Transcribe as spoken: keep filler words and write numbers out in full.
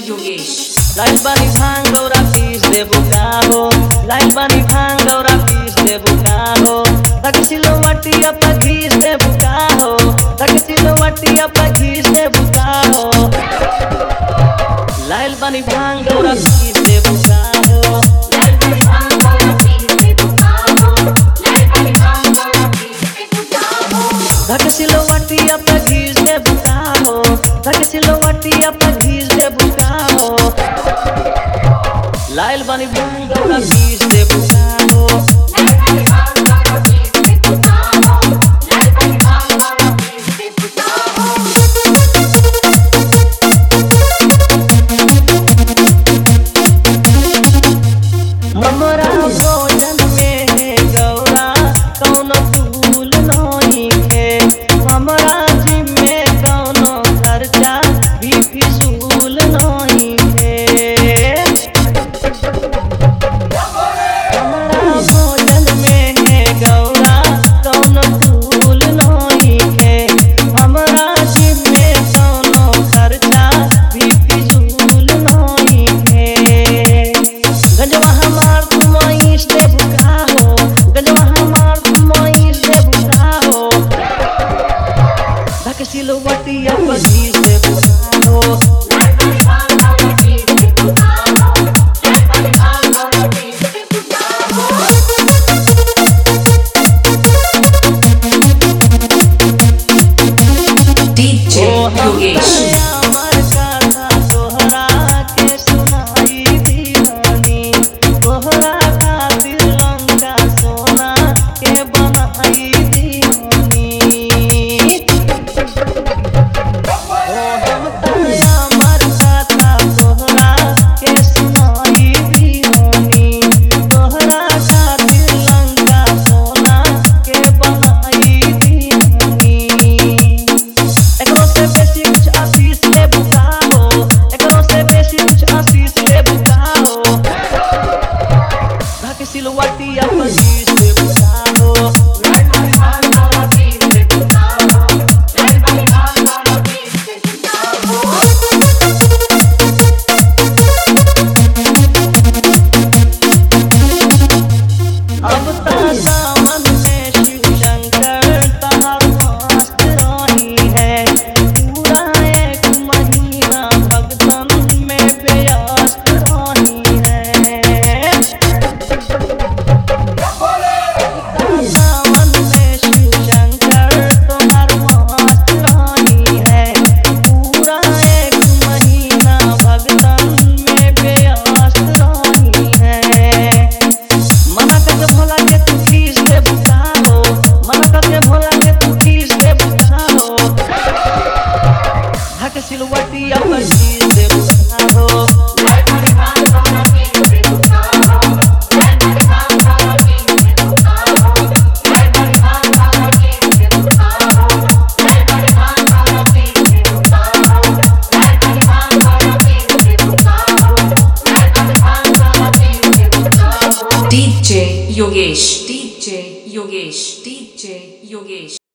योगेश। लाइल बानी भांग गौरा पीस दे बुकाहो, लाइल बानी भांग गौरा पीस दे बुकाहो, तक सिलवटिया पर घीस दे बुकाहो, तक सिलवटिया पर घीस दे बुकाहो। लाइल बानी भांग गौरा पीस दे बुकाहो, लाइल बानी भांग गौरा पीस दे बुकाहो, लाइल बानी भांग गौरा पीस दे बुकाहो। तक सिलवटिया पर घीस दे बुकाहो, तक सिलवटिया पर घीस दे बुकाहो। लाइल बानी भांग गौरा पीस दे बुकाहो, लाइल बानी भांग गौरा पीस दे बुकाहो, लाइल बानी भांग गौरा पीस दे बुकाहो। हमरा भोजन में गौरा कौनो फूल नहीं है, हमरा जिम में कौनो खर्चा भी फिजूल नहीं है। हमरा भोजन में गौरा कौनो फूल नहीं है, हमरा जिम में कौनो खर्चा भी फिजूल नहीं है। गंजवा हमार तुम इस दे बुकाहो, गंजवा हमार तुम इस दे बुकाहो, धक सिलवटिया पर घीस दे बुकाहो। लाइल बानी भांग गौरा पीस दे बुकाहो, लाइल बानी भांग गौरा पीस दे बुकाहो। डीजे योगेश। अमर कथा तोहरा के सुनाई दीवानी, तोहरा खातिर लंका सोना के बनाई दीवानी। ओ हम अमर कथा तोहरा के सुनाई दीवानी, तोहरा खातिर लंका सोना के बनाई दीवानी। एकरो से बेसी कुछ आशीष ले बुकाहो, एकरो से बेसी कुछ आशीष ले बुकाहो, धक सिलवटिया पर घीस दे बुकाहो। लाइल बानी भांग गौरा पीस दे बुकाहो, लाइल बानी भांग गौरा पीस दे बुकाहो। अब ता सावन में शिव शंकर तहार मस्त रही है, पूरा एक महीना भक्तन में व्यस्त रही है। सावन में शिव शंकर तहार मस्त रही है, पूरा एक महीना भक्तन में व्यस्त रही है। मना करके भोला के तू खीस दे बुकाहो, मना करके भोला के तू खीस दे बुकाहो, धक सिलवटिया पर घीस दे बुकाहो। लाइल बानी भांग गौरा पीस दे बुकाहो, लाइल बानी भांग गौरा पीस दे बुकाहो, लाइल बानी भांग गौरा पीस दे बुकाहो, लाइल बानी भांग गौरा पीस दे बुकाहो, लाइल बानी भांग गौरा पीस दे बुकाहो, लाइल बानी भांग गौरा पीस दे बुकाहो। DJ Yogesh, DJ Yogesh, DJ Yogesh.